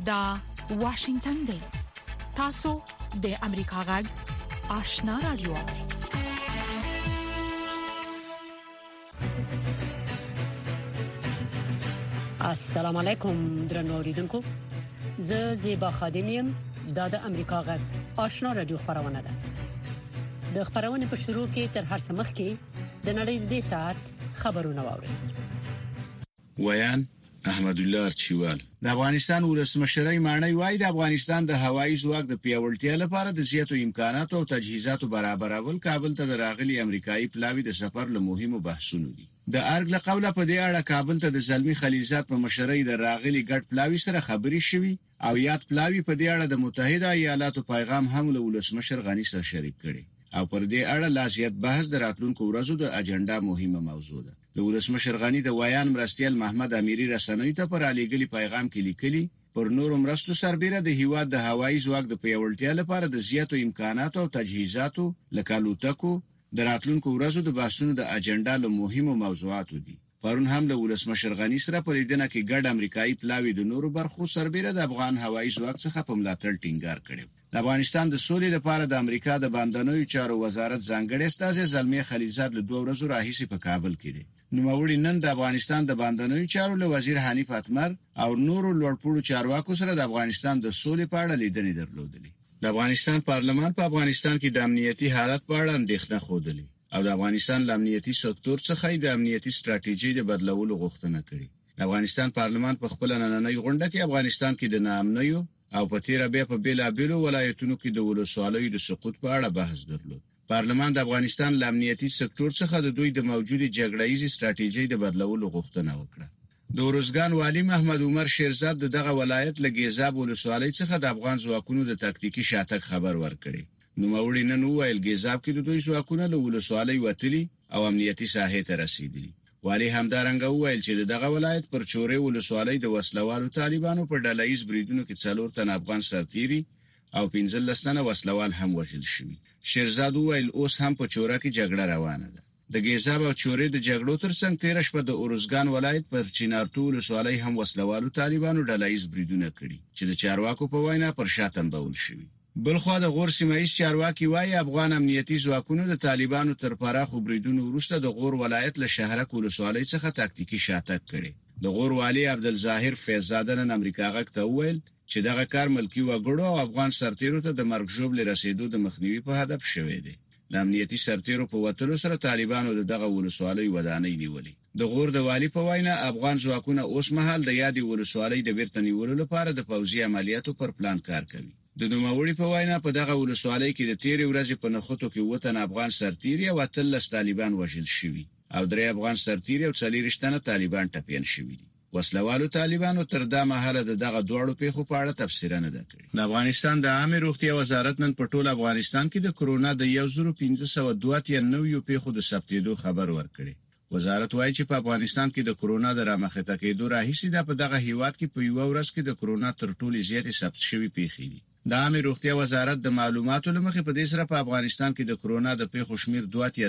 دا واشنگتن دی. تاسو د امریکا غږ آشنا رادیو. السلام علیکم درنو اوریدونکو. زه زیبا خادمیم. دا د امریکا غږ آشنا رادیو خبرونه ده. د خبرونه په شروع کې تر هر څه مخکې د نړۍ د ساعت خبرونه واورئ. ویان احمد الله ارچیوال. د افغانستان ولسمشرۍ معنی وایي د افغانستان د هوایي ځواک د پیاوړتیا لپاره د زیاتو امکاناتو او تجهیزاتو برابرول کابل ته د راغلي امریکایي پلاوی د سفر له مهمو بحثونو دي. د ارګ له قوله په دې اړه کابل ته د زلمی خلیلزاد په مشرۍ د راغلي ګډ پلاوی سره خبري شوې او یاد پلاوی په دې اړه د متحده ایالاتو پیغام هم له ولسمشر غنی سره شریک کړي او پر دې اړه لاسیت بحث د راتلونکو ورځو د اجنډا مهمه موضوع ده. د ولسمشر غنی د ویان مرستیال محمد امیری رسنوي ته پر علیګلی پیغام کې لیکلي پر نورو مرستو سربېره د هیواد د هوایي ځواک د پیاوړتیا لپاره د زیاتو امکاناتو او تجهیزاتو لکه الوتکو د راتلونکو ورځو د بحثونو د اجنډا له مهمو موضوعاتو دي. پرون هم د ولسمشر غنی سره په لیدنه کې ګډ امریکایي پلاوی د نورو برخو سربېره د افغان هوایي ځواک څخه په ملاتړ ټینګار کړي. د افغانستان د سولې لپاره د امریکا د باندنوي چارو وزارت ځانګړی استازی زلمی خلیلزاد له 2 ورځې راهیسې په کابل کې دی. نوموړي نن د افغانستان د باندنوي چارو له وزیر حنیف اتمر او نورو لوړپوړو چارواکو سره د افغانستان د سولې په اړه لیدنې درلودلې. د افغانستان پارلمان په افغانستان کې د امنیتي حالت په اړه اندېښنه خوده او د افغانستان د امنیتي سکتور څخه د امنیتي ستراتیژي د بدلولو غوښتنه کړې. د افغانستان پارلمان په خپل نننۍ غونډه کې افغانستان کې د ناامنیو او په تیر بیا په بیلابیلو ولایتونو کې د ولسوالیو د سقوط په اړه بحث درلود. پارلمان د افغانستان د امنیتي سکتور څخه د دوی د موجودي جګړه‌ییزې ستراتیژي د بدلولو غوښتنه وکړه. د اورزګان والی محمد عمر شیرزاد دغه ولایت له ګیزاب ولسوالۍ څخه د افغان ځواکونو د تاکتیکي شاتګ خبر ورکړي. نوموړي نن وویل ګیزاب کې د دوی ځواکونه له ولسوالۍ وتلي او امنیتي ساحې ته رسیدلي. والی همدارنګه وویل چې دغه ولایت پر چورې ولسوالۍ د وسلوالو طالبانو په ډله‌ییز بریدونو کې 4 تن افغان سرتیري او 15 تنه وسلوال هم وژل شوي. شیرزاد وویل اوس هم په چوره کې جګړه روانه ده. د ګیزاب او چورې د جګړو ترڅنګ تیر شپه د اورزګان ولایت پر چینارتو ولسوالۍ هم وسلوالو طالبانو ډله‌ییز بریدونه کړي چې د چارواکو په وینا پر شاتم بول شوي. بلخوا د غور سیمایي چارواکي وايي افغان امنیتي ځواکونو د طالبانو تر پراخو بریدونو وروسته د غور ولایت له شهرک ولسوالۍ څخه تاکتیکي شاتګ کړي. د غور والی عبدالظاهر فیضزاده نن امریکا غږ ته وویل چې دغه کار ملکی وګړو او افغان سرتیرو ته د مرګ ژوبل رسیدو د مخنیوي په هدف شوی دی. د امنیتي سرتیرو په وټلو سره طالبانو دغه ولسوالۍ ودانۍ نیولې. د غور د والی په وینا افغان ځواکونه اوس مهال د یادې ولسوالۍ د بیرته نیولو لپاره د پوځي عملیاتو پر پلان کار کوي. د نوموړي په وینا په دغه ولسوالۍ کې د تیرې ورځې په نخښتو کې وطن افغان سرتیري او 13 طالبان وژل شوي او 3 افغان سرتیري او 40 تنه طالبان ټپيان شوي دي. وسلوالو طالبانو تر دا مهاله دغه دوړو پیښو په اړه تفسیر نه کړی. د افغانستان د عامه روغتیا وزارت نن په ټول افغانستان کې د کرونا د 1592 پیښو د ثبتېدو خبر ورکړي. وزارت وایي چې په افغانستان کې د کرونا د رامخته کېدو راهیسې په دغه هیواد کې په یو ورځ کې د کرونا تر ټولو زیاتې ثبت شوي پیښې دي. د عامه روغتیا وزارت د معلوماتو لمخې په دې سره په افغانستان کې د کرونا د پیښو شمیر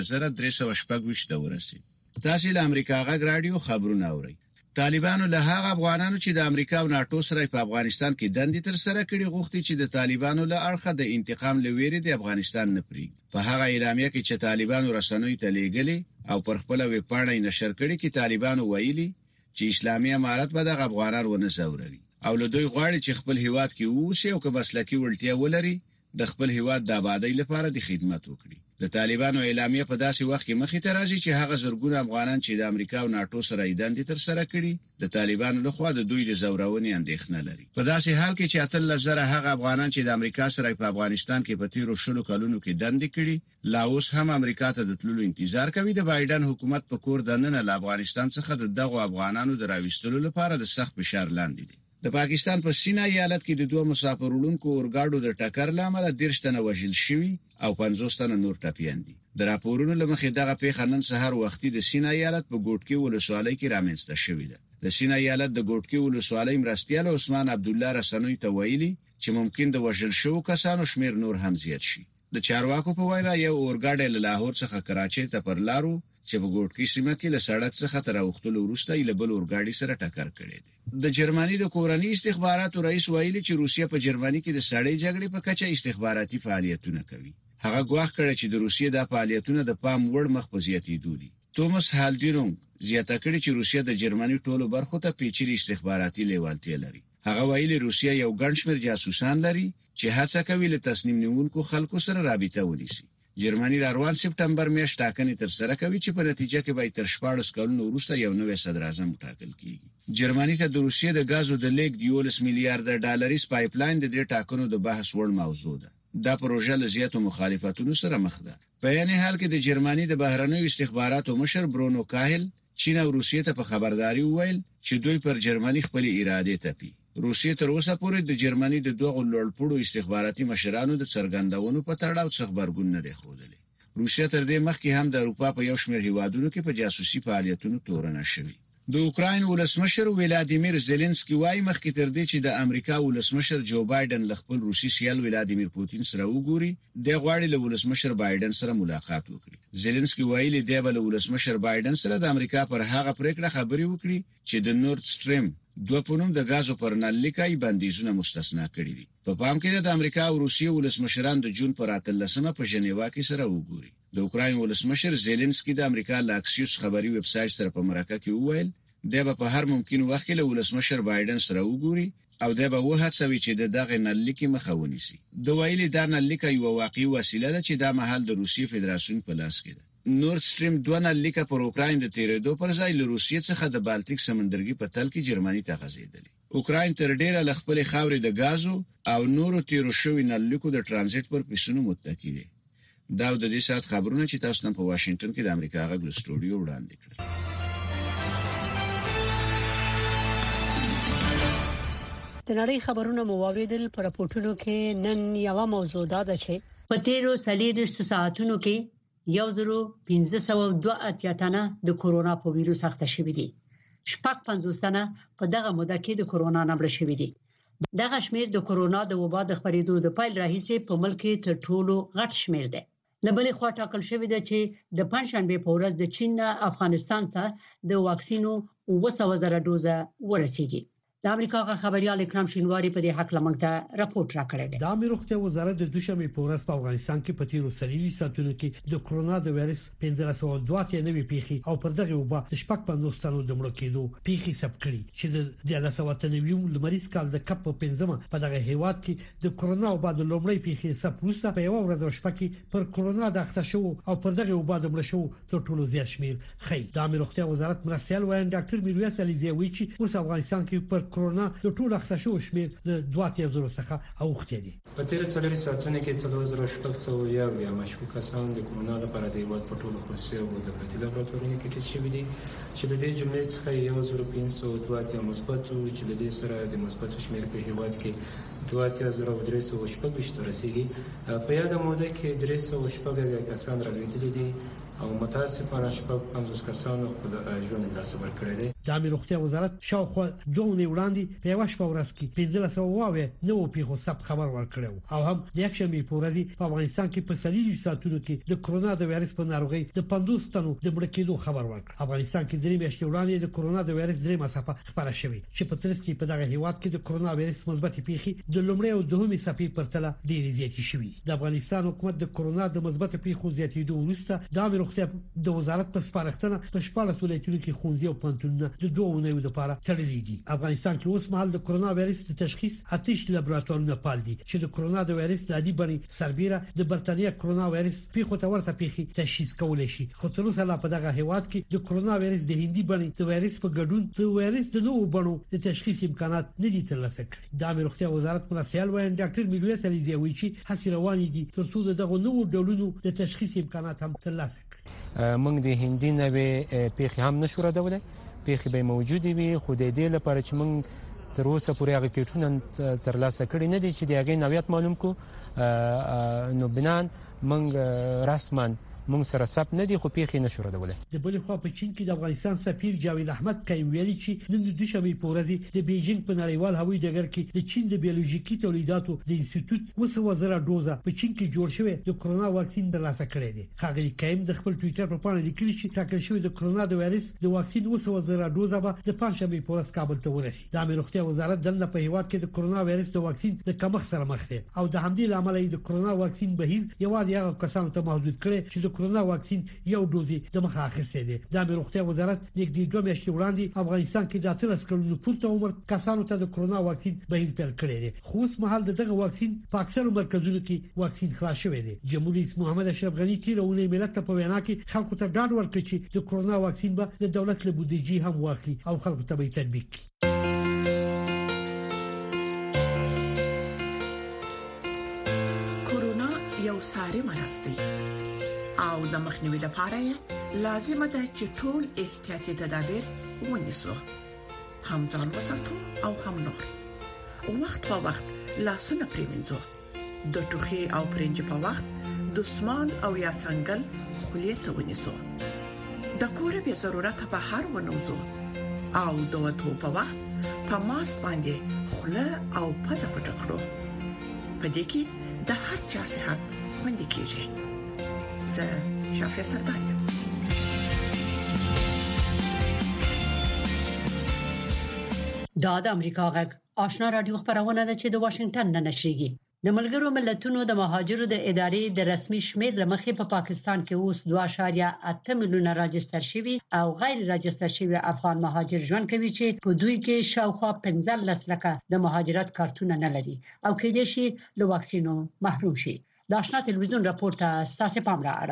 2326 ته ورسید. تاسو له امریکا غږ رادیو خبرونه اورئ. طالبانو له هغه افغانانو چې د امریکا او ناتو سره په افغانستان کې دندې تر سره کړي غوښتي چې د طالبانو له اړخه د انتقام لويري د افغانستان نه پریږدي. په هغه اعلامیه کې چې طالبانو رسنوي ته لیږلي او پر خپل ویب پاڼه نشر کړي کې طالبانو ویلي چې اسلامي امارت به د افغانانو ونه زوروي او له دوی غواړي چې خپل هیواد کې اوسي او که مسلکي وړتیا ولري د خپل هیواد د آبادی لپاره د خدمت وکړي. د طالبانو اعلامیه په داسې وخت کې مخې ته راځي چې هغه زرګونه افغانان چې د امریکا او ناتو سره ایدندې تر سره کړي د طالبانو لخوا د دوی د زورونې اندېښنه لري. په داسې حال کې چې 13,000 هغه افغانان چې د امریکا سره په افغانستان کې په تیرو 10 کلونو کې دندې کړي لا اوس هم امریکا ته د تللو انتظار کوي. د بایدن حکومت په کور دننه له افغانستان څخه دغه افغانانو د راوستلو لپاره د سخت فشار لاندې دي. د پاکستان په سینا ایالت کې د 2 مسافر وړونکو اورګاډو د ټکر لامل 13 تنه وژل شوي او 50 تنه نور ټپيان دي. د راپورونو لمخې دغه پیښه نن سهار وختي د سینا ایالت په ګوټکی ولسوالۍ کې رامنځته شوې ده. د سینا ایالت د ګوټکی ولسوالۍ مرستیال عثمان عبد الله رسنوي ته ویلي چې ممکن د وژل شوو کسانو شمیر نور هم زیات شي. د چارواکو په وینا یو اورګاډی له لاهور څخه کراچۍ ته پر لارو چې په ګوټکی سیمه کې له سړک څخه تر اوختلو وروسته یې بل اورګاډي سره ټکر کړی دی. د جرمني د کورنۍ استخباراتو رئیس ویلي چې روسیه په جرمني کې د سړې جګړې په کچه استخباراتي فعالیتونه کوي. هغه ګواښ کړی چې د روسیې د فعالیتونو د پام وړ مخ په زیاتېدو دي. توماس هالډینونګ زیاته کړی چې روسیه د جرمني ټولو برخو ته پیچلي استخباراتي لیوالتیا لري. هغه ویلي روسیه یو ګڼ شمېر جاسوسان لري چې هڅه کوي له تصمیم نیونکو خلکو سره رابطه ونیسي. جرمني روان سپټمبر میاشت ټاکنې تر سره کوي چې په نتیجه کې به تر 14 کلونو وروسته یو نوی صدر اعظم ټاکل کیږي. جرمني ته د روسیې د غازو د لیک 11 میلیارډ ډالریز پایپلاین د دې ټاکنو د بحث وړ موضوع ده. دا پروژه له زیاتو مخالفتونو سره مخ ده. په یعنی حال کې د جرمني د بهرنیو استخباراتو مشر برونو کاهل چین او روسیې ته په خبرداري وویل چې دوی پر جرمني خپل اراده تپي. روسیې تر اوسه پورې د جرمني د دوه لوړپوړو استخباراتي مشرانو د څرګندونو په تړاو څه خبرګون نه دی خوړلی. روسیه تر دې مخکې هم د اروپا په یو شمېر هیوادونو کې په جاسوسي فعالیتونو تورنه شوې. د اوکراین ولسمشر ولادیمیر زيلنسکي وايي مخکې تر دې چې د امریکا ولسمشر جو بایدن له خپل روسي سیال ولادیمیر پوتین سره وګوري د غواړي له ولسمشر بایدن سره ملاقات وکړي. زيلنسکي ویلي دی به له ولسمشر بایدن سره د امریکا پر هغه پریکړه خبري وکړي چې د نورد سټریم 2 پونم د غازو پر نلکای بندیزونه مستثنا کړی دي. په پام کې د امریکا او روسیې ولسمشران د جون پر 13مه په ژنیوا کې سره وګوري. د اوکراین ولسمشر زيلنسکي د امریکا لاکسیوس خبري ویب سایټ سره په مرکه کې وویل دی به په هر ممکن وخت کې له ولسمشر بایدن سره وګوري او دی به وهڅوي چې دغه نلکې مخه ونیسي. د ویلي دا نلکه یو واقعي وسیله ده چې د محل د روسیې فدراسیون په لاس کې ده. نورد سټریم 2 نلکه پر اوکراین د تیرېدو پر ځای له روسیې څخه د بالټیک سمندرګي په تل کې جرمني ته غځېدلې. اوکراین تر ډیره ل خپل خاورې د غازو او نورو تیرو شوی نلکو د ترانزیت پر پیسونو متکی دي. دا د دې سات خبرونه چې تاسو نن په واشنگټن کې د امریکا غږ سټوډیو وړاندې کړل. د نړۍ خبرونه مو واوریدل. پر راپورټونو کې نن یو موضوع ده چې په تیرو 40 ساعتونو کې 1502 تنه د کورونا په وایروس اخته شوي دي. 55 تنه په دغه موده کې د کورونا نه مړ شوي دي. دغه شمیر د کورونا د وبا د خبرېدو د پیل راهیسې په ملک کې تر ټولو غټ شمیر دی. لبلې خوا ټاکل شوی دی چې د پنځشنبه په ورځ د چین افغانستان ته د واکسینو 200,000 ډوزه ورسیږي. د امریکا خبريال اکرام شینواری په دې حق لمنګ ته راپورټ راکړی دی. د امریکا وزارت د دوشنبه په ورځ په افغانستان کې په تیرو 40 ساعتونو کې د کورونا د وایرس 1502 نوې پیښې او پر دغه وبا د شپږ 50 تنو د مړو کېدو پیښې ثبت کړي چې د 1990 لمریز کال د کپ په 15مه په دغه هیواد کې د کورونا وبا د لومړی پیښې ثبت وروسته په یو ورځ شپه کې پر کورونا د اخته شو او پر دغه وبا د مړ شو تر ټولو زیات شمیر خي. د امریکا وزارت مرسل وایي ډاکټر میرویس علیزی وایي چې اوس افغانستان کې پر کورونا د ټول اخته شو شمیر د 2000 څخه اوخته دي. په تیر 40 ساعتونو کې 3601 یا مشکوک کسان د کورونا لپاره د هیواد په ټولو خصوصي او دولتي لابراتوارونو کې ټیسټ شوي دي چې د دې جملې څخه 1502 مثبت او چې د دې سره د مثبت شمیر په هیواد کې 2300 ته رسیدي. په یاد موده کې 300 کسان راغلي دي او متاسفانه شپږ 50 کسانو خپل ژوند له لاسه ورکړی دی. د امریکا وزارت شاوخوا 2 وړاندې په یو شپه ورځ کې 1500 نو پیښو ثبت خبر ورکړو او هم د یکشنبه په ورځ په افغانستان کې په 40 ساعتونو کې د کورونا د وایرس په ناروغي د 50 تنو د مړ کېدو خبر ورکړ. افغانستان کې درې میاشتې وړاندې د کورونا د وایرس درې مسافه خبره شوې چې په ترڅ کې په دغه هیواد کې د کورونا وایرس مثبت پیښې د لومړی او دوهمې صفې پر تله ډېرې زیاتې شوې. د افغانستان حکومت د کورونا د مثبت پیښو زیاتېدو وروسته د امریکا د وزارت په سپارښتنه په 14 ولایتونو کې ښوونځي او پوهنتونونه د 2 اونیو لپاره تړلي دي. افغانستان کې اوس مهال د کورونا وایرس د تشخیص 8 لابراتوارونه فعال دي چې د کورونا د وایرس د عادي بڼې سربېره د برتانیا کورونا وایرس پیښو ته ورته پیښې تشخیص کولای شي. خو تر اوسه لا په دغه هیواد کې د کورونا وایرس د هندي بڼې د وایرس په ګډون د وایرس د نوو بڼو د تشخیص امکانات نه دي ترلاسه کړي. د امریکا وزارت مرسل وایي ډاکټر میرویس علیزی وایي چې هڅې روانې دي ترڅو دغه نوو ډولونو د تشخیص امکانات هم ترلاسه کړي. موږ د هندي نوې پیښې هم نشو ردولای. پیښې به موجود وي خو د دې لپاره چې موږ تر اوسه پورې هغه کیټونه ترلاسه کړي نه دي چې د هغې نوعیت معلوم کو نو بنان موږ رسما موږ سره سب نه دي خو پیخي نشو ردولای. د بل خو په چین کې د افغانستان سفیر جاوید احمد کایم ویلي چې نن د دوشنبه په ورځ د بیجینګ په نړیوال هوایي ډګر کې د چین د بیولوژیکي تولیداتو د انسټیټیوټ 200,000 دوزه په چین کې جوړ شوی د کرونا واکسین ترلاسه کړی دی. ښاغلي کایم د خپل ټوئیټر په پاڼه لیکلي چې ټاکل شوی د کرونا د وایرس د واکسین 200,000 دوزه به د پنځشنبه په ورځ کابل ته ورسي. د امیر روغتیا وزارت دنه په هیواد کې د کرونا وایرس د واکسین د کمښت سره مخ دی او د همدې لامل د کرونا واکسین بهیر یوازې هغه کسانو ته محدود کړي چې د کرونا واکسین یو دوزي د مخه اخیستي دي. د امیر روغتیا وزارت نږدې 2 میاشتې وړاندې افغانستان کې د 13 کلونو پورته عمر کسانو ته د کرونا واکسین بهیر پیل کړی دی. خو اوس مهال دغه واکسین په اکثرو مرکزونو کې واکسین خلاص شوی دی. جمهوریت رئیس محمد اشرف غنی تیرونه ملت ته په وینا کې خلکو ته ډاډ ورکړي چې د کرونا واکسین به د دولت له بودیجې هم واخلي او خلکو ته به تطبیق کړي. یو ساري مرض دی او د مخنیوي لپاره لازم ده چې ټول احتیاطي تدابیر ونیسو، هم ځان وساتو او هم نور. وخت په وخت لاسونه پریمنځو، د ټوخي او پرنج په وخت دستمال او یا څنګل خولې ته ونیسو، د کور به ضرورت په هر ونوزو او د وټو په وخت په ماسک باندې خوله او پزه پټ کړو. په دې کې د هر چا صحت خوندي کیږي. زه شافیا سردار یم. دا د امریکا غږ آشنا رادیو خبرونه ده چې د واشنگټن نه نشریږي. د ملګرو ملتونو د مهاجرو د ادارې د رسمي شمېر لمخې په پاکستان کې اوس 2.8 میلیونه راجستر شوي او غیر راجستر شوي افغان مهاجر ژوند کوي چې په دوی کې شاوخوا 15 لکه د مهاجرت کارتونه نه لري او کېدای شي له واکسینو محروم شي. د آشنا تلویزیون راپورټ تاسو پام را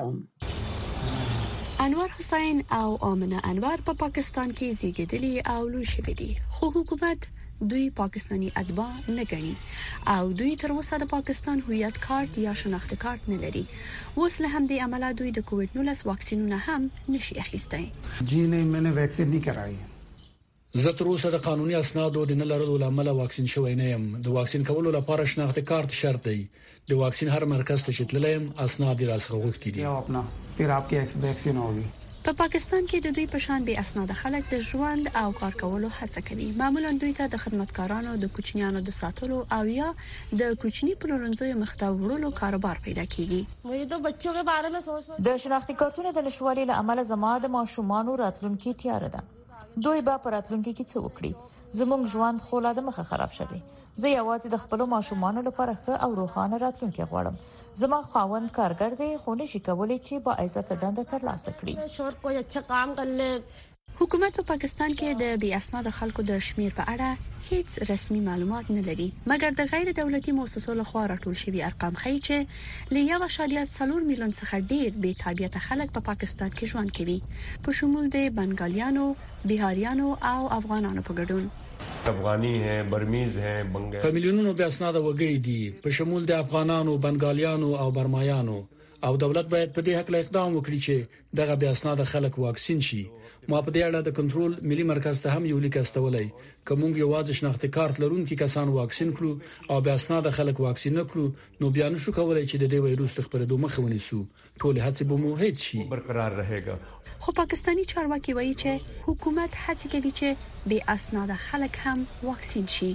اړوم. انور حسین او آمنه انور په پاکستان کې زیږیدلي او لوی شوي دي، خو حکومت دوی پاکستانی اتباع نه ګڼي او دوی تر اوسه د پاکستان هویت کارت یا شناخت کارت نه لري. اوس له همدې امله دوی د کووډ-19 واکسینونه هم نشي اخیستای. جی نه مینه ویکسین نه کرای. زه تر اوسه د قانوني اسنادو د نه لرلو لامل واکسین شوی نه یم. د واکسین کولو لپاره شناخت کارت شرط دی. د واکسین هر مرکز ته شتللم اسناد راڅخه غوښتي دي. یا خپل پیر اپکی ویکسین ہوگی. په پاکستان کې د دوی په شان به اسناد خلک د ژوند او کار کولو هڅه کوي. معمولا دوی ته د خدمتګارانو د کوچنیانو د ساتلو او یا د کوچنی پلورنځو مخته وړلو کاروبار پیدا کیږي. مې د بچو په اړه مې سوچ د شناختی کارتونو د نشوالي له امله زما د ماشومان راتلونکي تیار ده. دوی به پر راتلونکي کې څه وکړي؟ زموږ ژوند خو لا د مخه خراب شوی. زه یوازې د خپل ماشومان لپاره ښه او روښانه راتلونکي غواړم. زما خاوند کارګر دی خو نشي کولای چې با عزت دنده ترلاسه کړي. شور کوئی اچھا کام کړل. حکومت په پاکستان کې د بې اسناد خلکو د شمیر په اړه هیڅ رسمي معلومات نه لري، مګر د غیر دولتي مؤسسو لخوا راټول شوی ارقام ښیي چې له 1.4 میلیون څخه ډیر بې تابعیت خلک په پاکستان کې ژوند کوي، په شمول د بنګالیانو، بهاریانو او افغانانو په ګډون. افغاني ہیں، برمیز ہیں، بنگال. په میلیونونو بې اسناد وګړي دي په شمول د افغانانو، بنګالیانو او برمایانو او دولت باید په دې حق له اقدام وکړي چې دغه بې اسناد خلک واکسین شي. ما په دې اړه د کنټرول ملي مرکز ته هم یو لیک استولای کوم یوازې شناخت کارت لرونکي کسان واکسین کړو او بې اسناد خلک واکسین نکړو نو بیا نشو کولای چې د دې وایروس خپرېدو مخه ونیسو. ټول هڅې به مو هیڅ شي برقرار رهيږي. خو پاکستانی چارواکي وایي چې حکومت هڅه کوي چې بې اسناد خلک هم واکسین شي.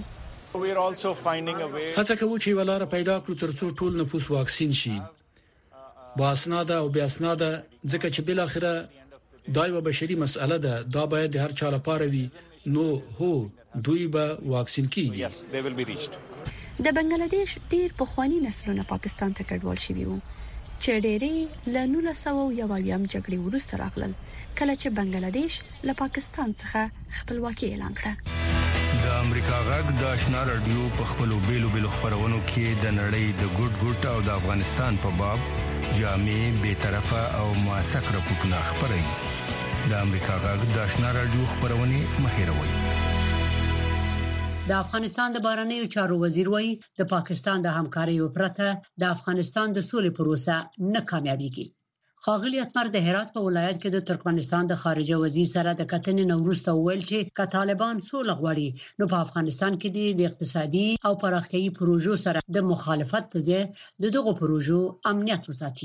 هڅه کوي چې ولاره پیدا کړو ترڅو ټول نفوس واکسین شي. با اسناد او بې اسناد ځکه چې بل اخره دا یو بشري مسأله ده، دا باید د هر چا لپاره وي. نو هو دوی به واکسین کیږي. د بنگلاديش ډیر پخوانی نسلونه پاکستان ته کډوال شوي وو چې ډېری له 1901 جګړې وروسته راغلل کله چې بنگلاديش له پاکستان څخه خپلواکي اعلان کړه. د امریکا غږ د آشنا رادیو په خپلو بیلو خبرونو کې د نړۍ د ګډ او د افغانستان په باب جامع بے طرفه او موثق راپورټونه خبري. د امریکا غږ د آشنا رادیو خبرونه مهیروي. د افغانستان د بهرنیو چارو وزیر وایي د پاکستان د همکارۍ پرته د افغانستان د سولې پروسه نه کامیابیږي. ښاغلي اتمر د هرات په ولایت کې د ترکمنستان د خارجه وزیر سره د کتنې نوروسته ویل چې که طالبان سوله غواړي نو په افغانستان کې د اقتصادي او پراختیايي پروژو سره د مخالفت په ځای د دغو پروژو امنیت وساتي.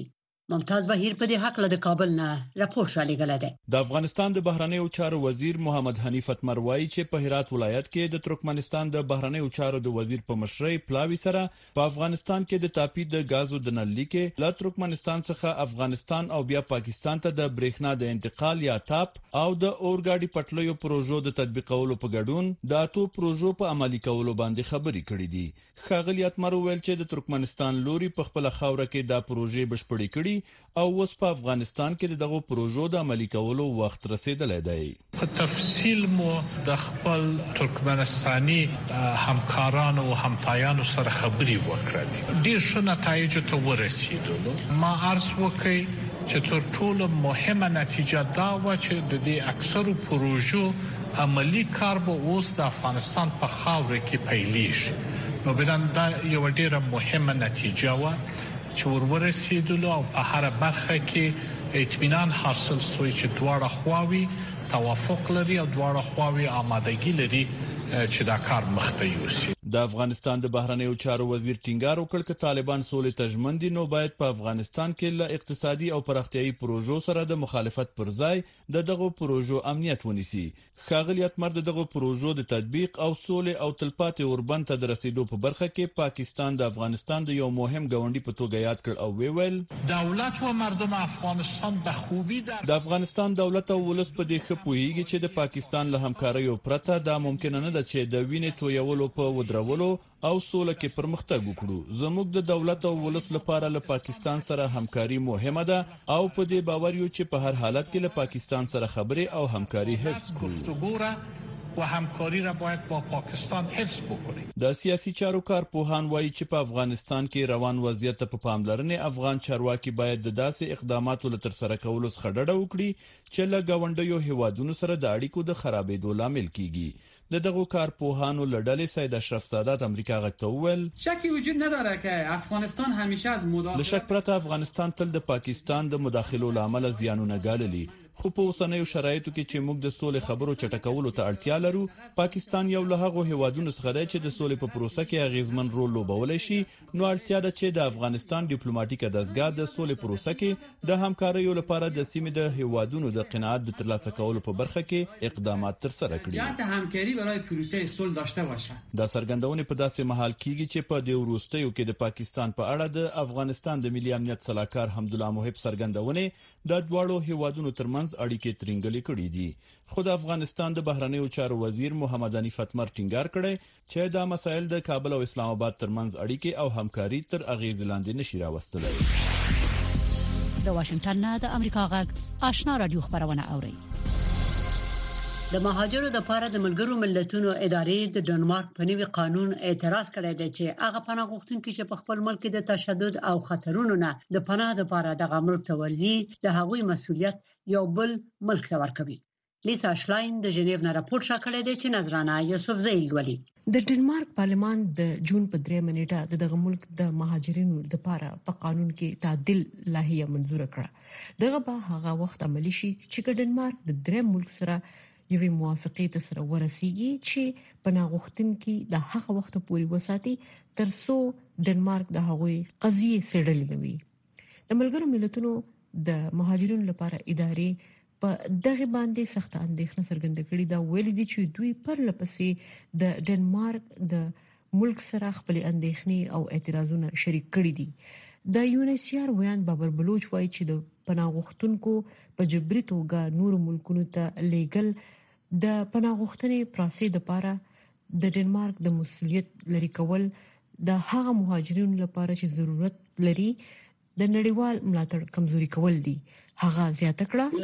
ممتاز بهیر په دې حق له کابل نه راپور شالېګل دی. د افغانستان د بهرنیو چارو وزیر محمد حنیف اتمر وایي چې په هرات ولایت کې د ترکمنستان د بهرنیو چارو د وزیر په مشرۍ پلاوی سره په افغانستان کې د تاپی د غازو د نل لیکې له ترکمنستان څخه افغانستان او بیا پاکستان ته د برېښنا د انتقال یا تاپ او د اورګاډي پټلیو پروژو د تطبیقولو په ګډون د اتو پروژو په عملي کولو باندې خبرې کړې دي. ښاغلي اتمر ویل چې د ترکمنستان لوري په خپل خاوره کې دا پروژې بشپړې کړي او اوس په افغانستان کې دغه پروژو د عملي کولو وخت رسیدلی دی. په تفصیل مو د خپل ترکمنستاني همکارانو او همتایانو سره خبرې وکړې. ډېر ښه نتایج ته ورسېدلو. ما عرض وکړ چې تر ټولو مهمه نتیجه دا و چې د دې اکثرو پروژو عملی کار به اوس د افغانستان په خاوره کې پیلېږي. نو بدن دا یو ډیره مهمه نتیجه و چې ورسېدلو او په هر برخه کې اطمینان حاصل شوی چې دواړه خواوې توافق لري او دواړه خواوې آمادګي لري چې دا کار مخته یوسي. د افغانستان د بهرنیو چارو وزیر ټینګار وکړ چې طالبان سولې تضمن دي نو باید په افغانستان کې له اقتصادي او پراختیايي پروژو سره د مخالفت پر ځای دغه پروژو امنیت ونیسي. ښاغلي اتمر دغه پروژو د تطبیق او سولې او تلپاتې اوربند ته د رسیدو په برخه کې پاکستان د افغانستان د یو مهم ګاونډي په توګه یاد کړ او ویل دولت او مردم افغانستان د خوبي د افغانستان دولت او ولس په دې ښه پوهیږي چې د پاکستان له همکاریو پرته دا ممکن نه ده چې د وینې تویولو په ودرولو او سوله کې پرمختګ وکړو. زموږ د دولت او ولس لپاره له پاکستان سره همکاري مهمه ده او په دې باور یو چې په هر حالت کې له پاکستان سره خبرې او همکاري حفظ کړو و همکاری را باید با پاکستان حفظ بکنیم. د سیاسي چارو کارپوهان وایي چې په افغانستان کې روان وضعیت په پاملرنې افغان چارواکي باید د داسې اقداماتو له ترسره کولو څخه ډډه وکړي چې له ګاونډیو هیوادونو سره د اړیکو د خرابېدو لامل کیږي. دغه کارپوهانو لړلې سید اشرف سادات امریکا غږ ویل شکی وجود نداره که افغانستان همیشه از مداخله لشک پرته افغانستان تل د پاکستان د مداخلو لامل زیانونه ګاللي خو په اوسنیو شرایطو کې چې موږ د سولې خبرو چټکولو ته اړتیا لرو پاکستان یو له هغو هیوادونو څخه دی چې د سولې په پروسه کې اغیزمن رول لوبولی شي نو اړتیا ده چې د افغانستان ډیپلوماټیکه دستګاه د سولې پروسه کې د همکاریو لپاره د سیمې د هیوادونو د قناعت د ترلاسه کولو په برخه کې اقدامات ترسره کړي. جهت همکاری برای پروسه صلح داشته باشه. دا څرګندونه په داسې مهال کیږي چې په د وروستیو کې د پاکستان په اړه د افغانستان د ملي امنیت صلاحکار حمدالله محب څرګندونه د دواړو هیوادونو ترمنځ اړیکې ترنګلې کړې دي. خو د افغانستان د بهرنیو چارو وزیر محمد حنیف اتمر ټینګار کړی چې دا مسایل د کابل او اسلام آباد ترمنځ اړیکې او همکاري تر اغیز لاندې نشي راوستلای. د واشنگټن نه د امریکا غږ آشنا رادیو خبرونه اوري. د مهاجرو د لپاره د ملګرو ملتونو ادارې د ډنمارک په نوي قانون اعتراض کړی دی چې هغه پناه غوښتونکي چې په خپل ملک د تشدد او خطرونو نه د پناه لپاره د ملک ته ورځي د هغوی مسؤلیت یو بل ملک ته ورکوي. لیسا شلاین د ژنیو نه راپور شاکړی دی چې نظرانه یوسف زئی ولي. د ډنمارک پارلمان د جون په 3 نیټه دغه ملک د مهاجرینو لپاره په قانون کې تعدیل لایحه منزور کړه. دغه به هغه وخت عملی شي چې ډنمارک د 3 ملک سره یوې موافقې ته سره ورسیږي چې پناه غوښتونکي د هغه وخت پورې وساتي ترڅو ډنمارک د هغوی قضیه سړلې نوي. د ملګرو ملتونو د مهاجرینو لپاره ادارې په دغه باندې سخت اندېښنه څرګنده کړې دا ویل دي چې دوی پر لپسې د ډنمارک د ملک سره خپل اندېښنې او اعتراضونه شریک کړي دي. د یونیسیار ویان بابر بلوچ وایي چې د پناه غوښتونکو په جبري توګه نور ملکونو ته لیګل د پناه غوښتنې پروسې لپاره د ډنمارک د مسؤلیت لري کول د هغه مهاجرینو لپاره چې ضرورت لري د نړیوال ملاتړ کمزوري کول دي. هغه زیاته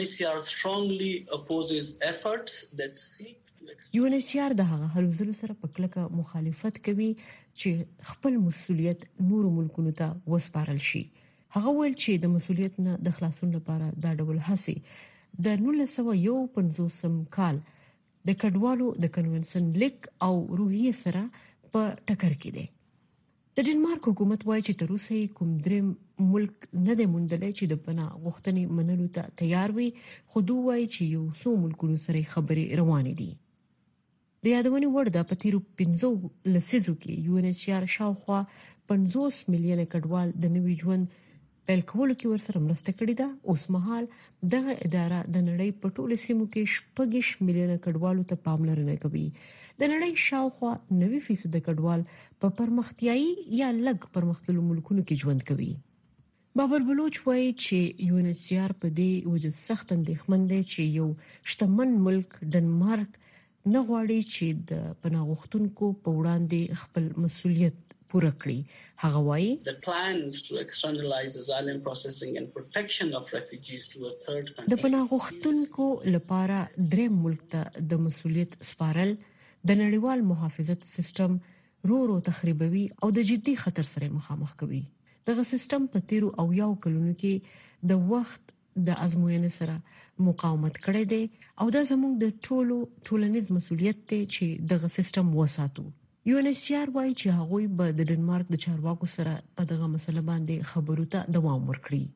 کړه یونیسیار د هغه هلو سره په کلکه مخالفت کوي چې خپل مسؤلیت نور ملکونو ته وسپارل شي. هغه ویل چې د مسؤلیت نه د خلاصون لپاره دا ډول هڅه د 1950 کال د کډوالو د کنونشن لیک او روحیه سره په ټکر کې دی. د ډنمارک حکومت وایي چې تر اوسه کوم دریم ملک نه دی موندلی چې د پناه غوښتنې منلو ته تیار وي خو دوی وایي چې یو څو ملکونو سره خبرې روانې دي. د یادونې وړ ده په تیرو 15 لسیزو کې یونیسیار شاوخوا 50 میلیونه کډوال د نوي ژوند پیل کولو کې ورسره مرسته کړې ده. اوس مهال دغه اداره د نړۍ په ټولو سیمو کې 6 میلیونه کډوالو ته پاملرنه کوي. د نړۍ شاوخوا 90% کډوال په پرمختیایي یا لږ پرمختللو ملکونو کې ژوند کوي. بابر بلوچ وایي چې UNHCR په دې وجه سخت اندېښمن دی چې یو شتمن ملک ډنمارک نه غواړي چې د پناه غوښتونکو په وړاندې خپل مسؤلیت پوره کړي. هغه وایي the plans to externalize asylum processing and protection of refugees to a third country. د پناه غوښتونکو لپاره دریم ملک ته د مسؤلیت سپارل د نړیوال محافظت سیستم رو تخریبوي او د جدي خطر سره مخامخ کوي. دغه سیستم په تیرو او یو کلونو کې د وخت د ازموینې سره مقاومت کړی دی او دا زموږ د ټولنیز مسؤلیت دی چې دغه سیستم وساتو. UNHCR وایي چې هغوی به د ډنمارک د چارواکو سره په دغه مسله باندې خبرو ته دوام ورکړي.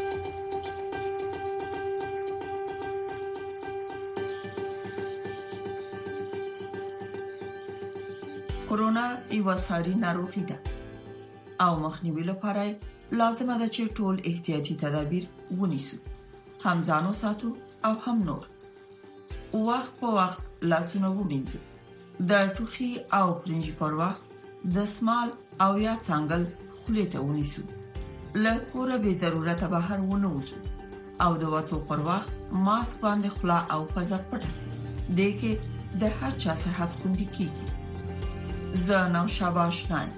کورونا یو ساري ناروغي ده او مخنیوي لپاره لازم ده چې ټول احتیاطي تدابیر ونیسو. هم ځانو ساتو او هم نور. وخت په وخت لاسونه ومینځو. د ټوخي او پرنجي پر وخت د سمال او یا څنګل خولې ته ونیسو. له کوره به ضرورت بهر ونه وځو او د وټو پر وخت ماسک باندې خلا او پزه پټه. د کې د هر چا صحت خوندي کیږي. زناو شاباش نایم.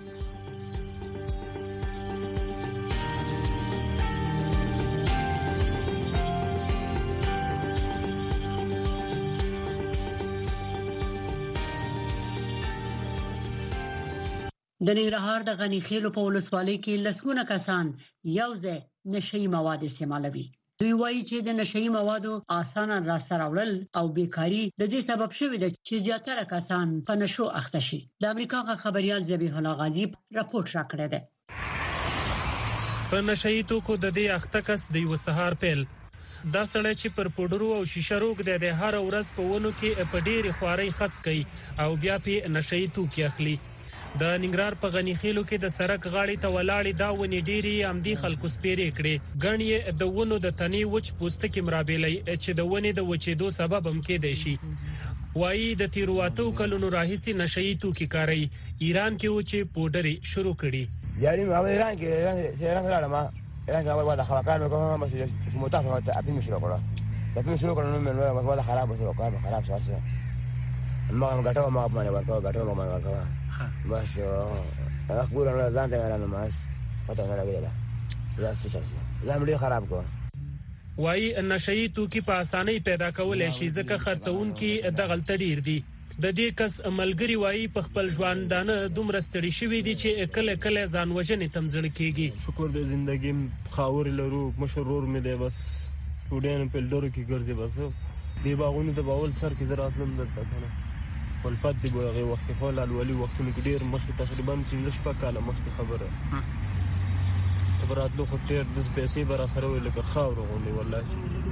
د ننګرهار د غنی خیلو په ولسوالۍ کې لسګونه کسان یوځای نشئی مواد استعمالوي. دوی وایي چې د نشئی موادو اسانه راسته راوړل او بیکاری د دې سبب شوی دی چې زیاتره کسان په نشو اخته شي. د امریکا خبريال ذبیح الله غازی راپورټ راکړی دی. په نشئی توکو د دې اخته کس د یو سهار پیل دا سړی چې پر پودرو او شیشه روغ د هر ورځ په ونو کې په ډېری خواري خرڅ کوي او بیا په نشئی توکي اخلي. د ننګرهار په غنی خیلو کې د سړک غاړې ته ولاړې دا ونې ډېری امدي خلکو سپېرې کړې. غنی د ونو د تنې وچ پوستکي مرابلې چې د ونې د وچېدو سبب هم کېدای شي. وایي د تیرواتو کلونو راهیسې نشئی توکي کاروي. ایران کې و چې پودرې شروع کړي. یعنی ما ایران کې اول ولا خلاقان میگم مثلا متفق اپین شروع کردن من ولا خراب شروع کردن خراب شد. ما غټو ما باندې ورکو غټو ما ورکو بس اخبار نه ځان ته ورانه ماس پته نه لګیلا دا څه څه زمړي خراب کو. وایي نشئی توکي په اسانۍ پیدا کولای شي ځکه خرڅون کې د غلط ډیر دي. د دې کس عملګری وایي په خپل ژوندانه دومره ستړي شوی دي چې کله کله ځان وژنې تمځل کیږي. شکر دې ژوندۍ خاور لرو مشرور مې دی بس سټوډنټ په لورو کې ګرځي بس دی باغونو د باول سر کې زراتلم دلته کنه ولپد دی بوغه وخت خو لالولي وختونه کې ډیر مخکې تقریبا 15 کاله مخکې خبره خبراتلو خو ډیر د پیسې بر سره لکه خاور غونډي والله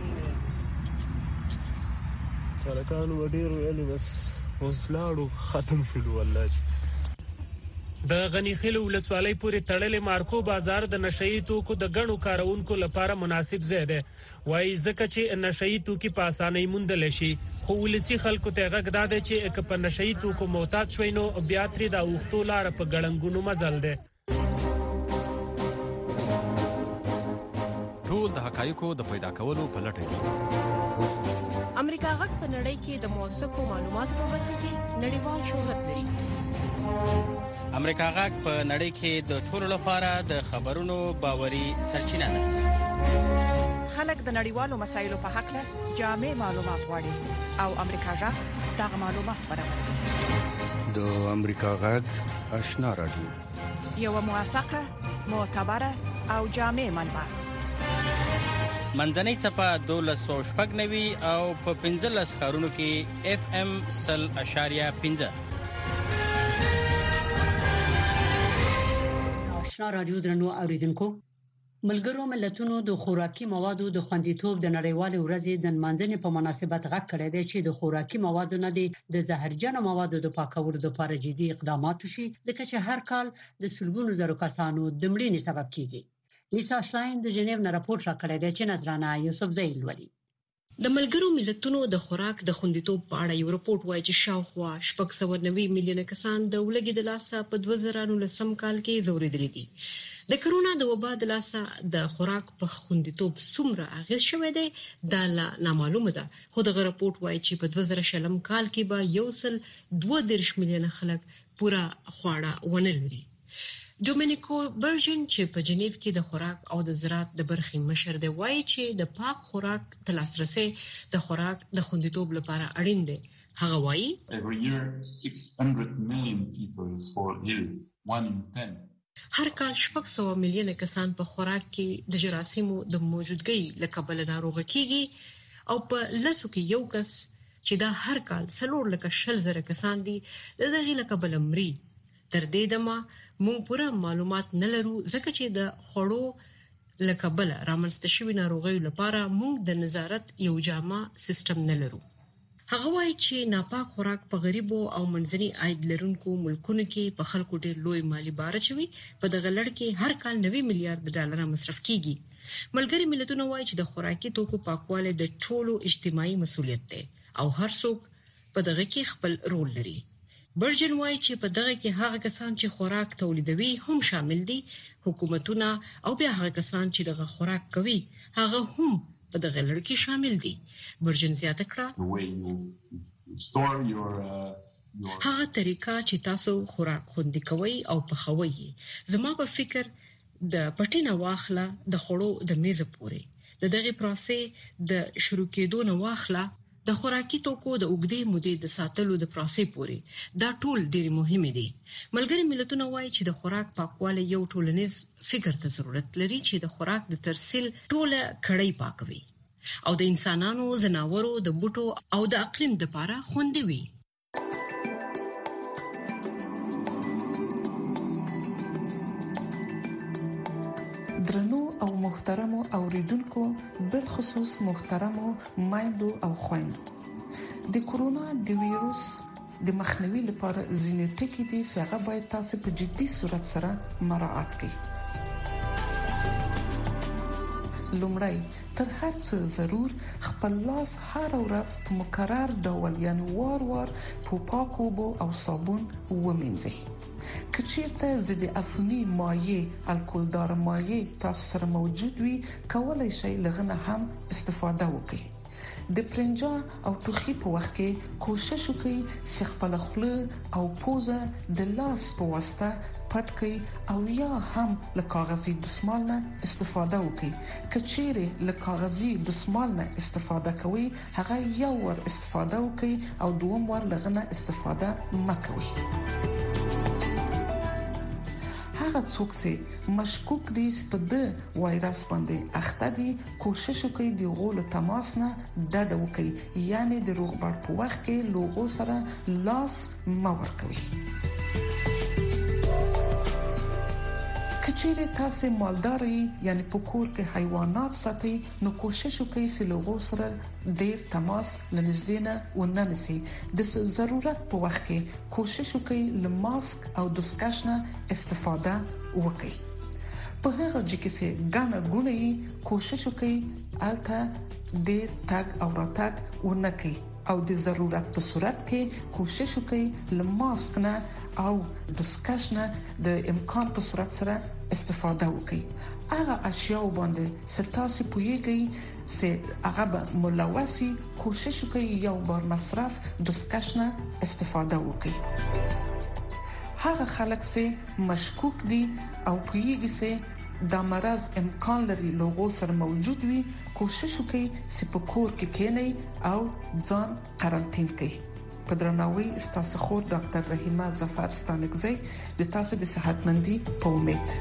سرکانو ډیر ویلي بس وسلاړو ختم شول والله. د غنی خیلو ولسوالۍ پورې تړلې مارکو بازار د نشئی توکو د غنو کارونکو لپاره مناسب ځای دی. وایي ځکه چې نشئی توکي په اسانۍ موندل شي خو ولسی خلکو ته غږ داده چې په نشئی توکو محتاج شوي نو بیا ترې د اوختو لار په ګړنګونو مزل دی. ټول د حقایقو د پیدا کولو په لټه کې. امریکا غږ په نړۍ کې د موثقو معلوماتو په برخه کې نړیوال شهرت لري. امریکا غږ په نړۍ کې د ټولو لپاره د خبرونو باوري سرچینه ده. خلک د نړیوالو مسایلو په حق له جامع معلومات غواړي او امریکا غږ دغه معلومات برابروي. د امریکا غږ آشنا رادیو یو موثقه معتبره او جامع منبع. منځنۍ چپه 1290 او په 15 ښارونو کې FM 100.5. آشنا رادیو درنو اوریدونکو، ملګرو ملتونو د خوراکي موادو د خوندیتوب د نړیوال ورځې د منځنۍ په مناسبت غږ کړی دی چې د خوراکي موادو نه د زهرجن موادو د پاکولو لپاره جدي اقدامات وشي ځکه چې هر کال د سلګونو زرو کسانو د مړینې سبب کیږي. لیسا شلاین د جنیو نه راپور راکړی دی چې نظرانه یوسف زیل ولي. د ملګرو ملتونو د خوراک د خوندیتوب په اړه یو راپور وایي چې شاوخوا 690 میلیونه کسان د ولګي د لاسه په 2019 کال کې ځورېدلي دي. د کرونا د وبا د لاسه د خوراک په خوندیتوب څومره اغیز شوی دی دا نامعلومه ده، خو د راپور وایي چې په 2020 کال کې به 1.2 میلیونه خلک پورا خواړه ونه لري. ډومینیکو برژن چې په جنیو کې د خوراک او د زراعت د برخې مشر دی وایي چې د پاک خوراک د لاسرسي د خوراک د خوندیتوب لپاره اړین دی. هغه وایي every year 600 million people fall ill, 1 in 10. هر کال 600 میلیونه کسان په خوراک کې د جراثیمو د موجودګۍ له کبله ناروغ کیږي او په لسو کې یو کس چې دا هر کال 4,000 کسان دي د دغه له کبله مري. تر دې دمه مونږ پوره معلومات نه لرو ځکه چې د خوړو لکبل رامنځته شوی ناروغیو لپاره مونږ د نظارت یو جامع سیستم نه لرو. هغه وایي چې ناپاک خوراک په غریبو او منځني عاید لرونکو ملکونو کې په خلکو ډېر لوی مالی بار اچوي. په دغه لړ کې هر کال 90 میلیارډ ډالر مصرف کیږي. ملګری ملتونه وایي چې د خوراکي توکو پاکوالی د ټولو اجتماعي مسؤلیت دی او هر څوک په دغه کې خپل رول لري. برجن وایي چې په دغه کې هغه کسان چې خوراک تولیدوي هم شامل دي، حکومتونه او بیا هغه کسان چې دغه خوراک کوي هغه هم په دغه لړ کې شامل دي. برجن زیاته کړه هغه طریقه چې تاسو خوراک خوندي کوي او پخوي زما په فکر د پټینه واخله د خوړو د میز پورې د دغه پروسې د شروع کېدو نه واخله د خوراکي توکو د اوګدې مودې د ساتلو د پروسې پورې دا ټول ډېر مهم دي. ملګری ملتونه وایي چې د خوراک پاکوالی یو ټولنیز فکر ته ضرورت لري چې د خوراک د ترسیل ټوله کړۍ پاکوي او د انسانانو، ځناورو، د بوټو او د اقلیم لپاره خوندي وي. درنو او محترمو اوریدونکو، بالخصوص محترمو مایندو او خويندو، د کورونا د ویروس د مخنیوي لپاره ځینې ټکي دي چې هغه باید تاسو په جدي صورت سره مراعات کړئ. لومړی تر هر څه ضرور خپل لاس هر ورځ په مکرر ډول یعنی وار په پاکو اوبو او صابون ومینځئ. کچیرته ضد عفونی مایع الکولدار مایع تاسو سره موجود وي کولای شئ لغنه هم استفاده وکړئ. د پرنجا او ټوخي په وخت کې کوشش وکړئ چې خپل خوله او پوزه د لاس په واسطه پټ کړئ او یا هم له کاغذي دستمال نه استفاده وکړئ. کچېره له کاغذي دستمال نه استفاده کوئ هغه یو ور استفاده وکړئ او دوم ور لغنه استفاده مکوئ. هغه څوک چې مشکوک دي په د وایرس باندې اخته دي کوشش وکړي د غول تماس نه ډډه وکړي یعنی د روغبړ په وخت کې لوغو سره لاس مور کوي. کچېره تاسو مالداري یعنی په کور کې حیوانات ساتي نو کوشش وکړئ چې لوغو سره ډېر تماس لنږدې نه وننسي. د ضرورت په وخت کې کوشش وکړئ له ماسک او دستکش نه استفاده وکړئ. په هغه ځکه چې ګڼه ګونې کوشش وکړئ الته ډېر تګ او راتګ ونکړئ او د ضرورت په صورت کې کوشش وکړئ له ماسک نه او دستکش نه د امکان په صورت سره استفاده وکړئ. هغه اشیاء باندې ستاسو پوهیږئ چې هغه به ملوثي کوشش وکړئ یو بار مصرف دستکش نه استفاده وکړئ. هغه خلک چې مشکوک دي او پوهیږي چې دا مرض امکان لري لوغو سره موجود وي کوشش وکړئ چې په کور کې کېنئ او ځان قرنطین کړئ. په درناوي ستاسو خور ډاکټر رحیمه ظفر ستانکزی د تاسو د صحتمندي په امید.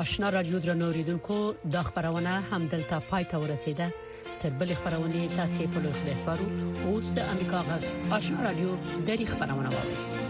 آشنا رادیو درنوریدونکو د خبرونه هم دلته پای ته ورسیده. تر بل خبرونه تاسو په لوخ دسپارو اوس د امریکا غږ آشنا رادیو د خبرونه واوري.